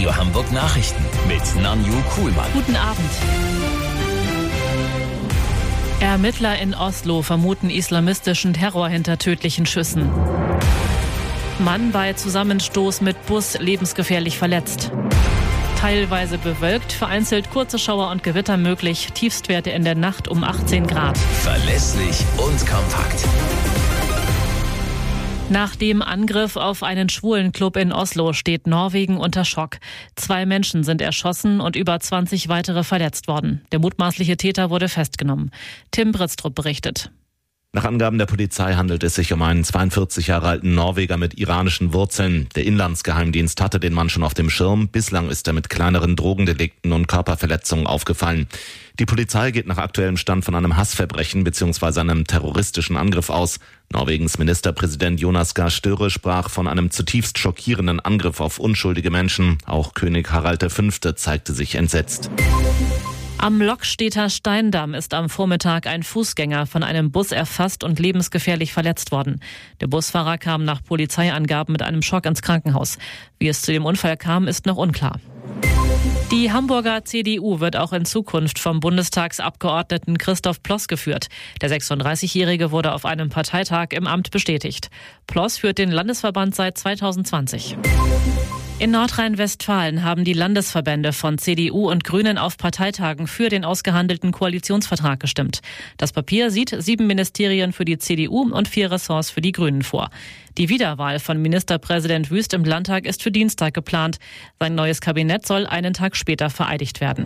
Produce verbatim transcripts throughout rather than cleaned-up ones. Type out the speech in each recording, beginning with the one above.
Radio Hamburg Nachrichten mit Nanju Kuhlmann. Guten Abend. Ermittler in Oslo vermuten islamistischen Terror hinter tödlichen Schüssen. Mann bei Zusammenstoß mit Bus lebensgefährlich verletzt. Teilweise bewölkt, vereinzelt kurze Schauer und Gewitter möglich. Tiefstwerte in der Nacht um achtzehn Grad. Verlässlich und kompakt. Nach dem Angriff auf einen Schwulenclub in Oslo steht Norwegen unter Schock. Zwei Menschen sind erschossen und über zwanzig weitere verletzt worden. Der mutmaßliche Täter wurde festgenommen. Tim Britztrup berichtet. Nach Angaben der Polizei handelt es sich um einen zweiundvierzig Jahre alten Norweger mit iranischen Wurzeln. Der Inlandsgeheimdienst hatte den Mann schon auf dem Schirm. Bislang ist er mit kleineren Drogendelikten und Körperverletzungen aufgefallen. Die Polizei geht nach aktuellem Stand von einem Hassverbrechen bzw. einem terroristischen Angriff aus. Norwegens Ministerpräsident Jonas Gahr Støre sprach von einem zutiefst schockierenden Angriff auf unschuldige Menschen. Auch König Harald der Fünfte zeigte sich entsetzt. Am Lokstedter Steindamm ist am Vormittag ein Fußgänger von einem Bus erfasst und lebensgefährlich verletzt worden. Der Busfahrer kam nach Polizeiangaben mit einem Schock ins Krankenhaus. Wie es zu dem Unfall kam, ist noch unklar. Die Hamburger C D U wird auch in Zukunft vom Bundestagsabgeordneten Christoph Ploss geführt. Der sechsunddreißigjährige wurde auf einem Parteitag im Amt bestätigt. Ploss führt den Landesverband seit zweitausendzwanzig. In Nordrhein-Westfalen haben die Landesverbände von C D U und Grünen auf Parteitagen für den ausgehandelten Koalitionsvertrag gestimmt. Das Papier sieht sieben Ministerien für die C D U und vier Ressorts für die Grünen vor. Die Wiederwahl von Ministerpräsident Wüst im Landtag ist für Dienstag geplant. Sein neues Kabinett soll einen Tag später vereidigt werden.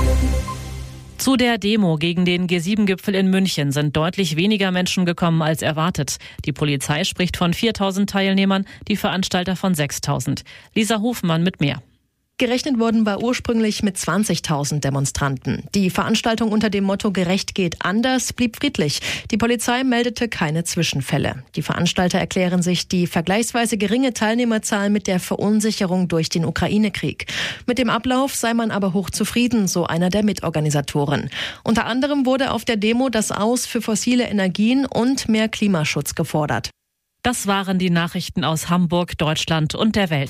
Zu der Demo gegen den G sieben Gipfel in München sind deutlich weniger Menschen gekommen als erwartet. Die Polizei spricht von viertausend Teilnehmern, die Veranstalter von sechstausend. Lisa Hofmann mit mehr. Gerechnet worden war ursprünglich mit zwanzigtausend Demonstranten. Die Veranstaltung unter dem Motto Gerecht geht anders blieb friedlich. Die Polizei meldete keine Zwischenfälle. Die Veranstalter erklären sich die vergleichsweise geringe Teilnehmerzahl mit der Verunsicherung durch den Ukraine-Krieg. Mit dem Ablauf sei man aber hochzufrieden, so einer der Mitorganisatoren. Unter anderem wurde auf der Demo das Aus für fossile Energien und mehr Klimaschutz gefordert. Das waren die Nachrichten aus Hamburg, Deutschland und der Welt.